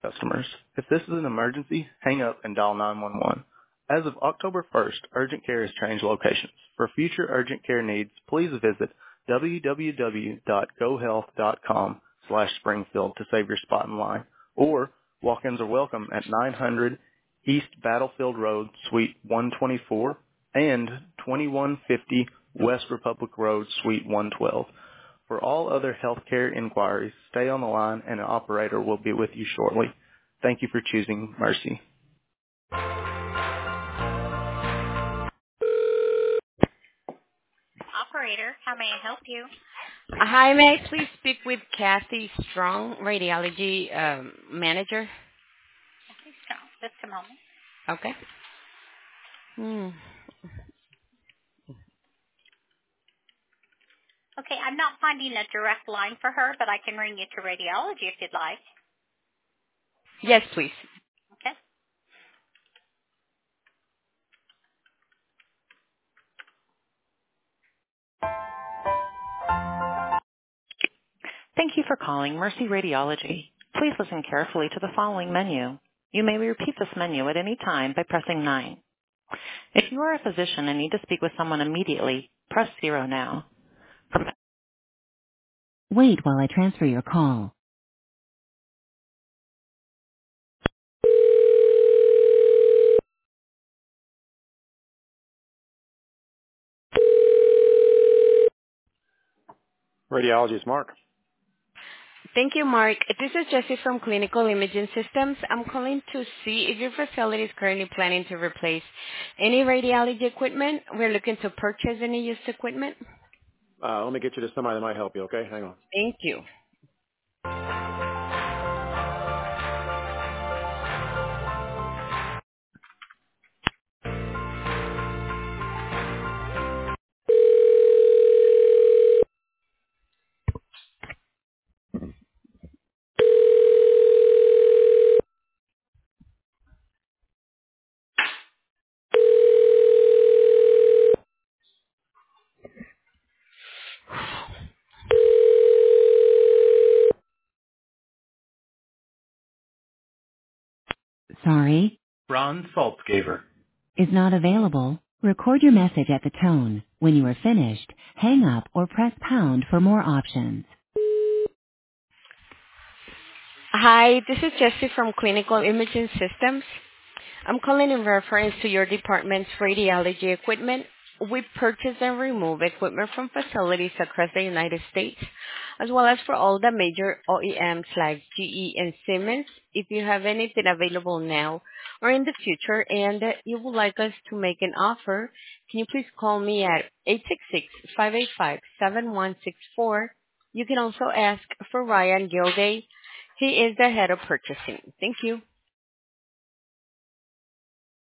customers. If this is an emergency, hang up and dial 911. As of October 1st, Urgent Care has changed locations. For future urgent care needs, please visit www.gohealth.com/Springfield to save your spot in line, or walk-ins are welcome at 900 East Battlefield Road, Suite 124, and 2150 West Republic Road, Suite 112. For all other healthcare inquiries, stay on the line and an operator will be with you shortly. Thank you for choosing Mercy. Operator, how may I help you? Hi, may I please speak with Kathy Strong, radiology manager? Okay, so just a moment. Okay. Okay, I'm not finding a direct line for her, but I can ring you to radiology if you'd like. Yes, please. Okay. Thank you for calling Mercy Radiology. Please listen carefully to the following menu. You may repeat this menu at any time by pressing 9. If you are a physician and need to speak with someone immediately, press 0 now. Wait while I transfer your call. Radiology is Mark. Thank you, Mark. This is Jessie from Clinical Imaging Systems. I'm calling to see if your facility is currently planning to replace any radiology equipment. We're looking to purchase any used equipment. Let me get you to somebody that might help you, okay? Hang on. Thank you. Sorry, Ron Saltzgaver. is not available. Record your message at the tone. When you are finished, hang up or press pound for more options. Hi, this is Jessie from Clinical Imaging Systems. I'm calling in reference to your department's radiology equipment. We purchase and remove equipment from facilities across the United States, as well as for all the major OEMs like GE and Siemens. If you have anything available now or in the future and you would like us to make an offer, can you please call me at 866-585-7164. You can also ask for Ryan Gilday. He is the head of purchasing. Thank you.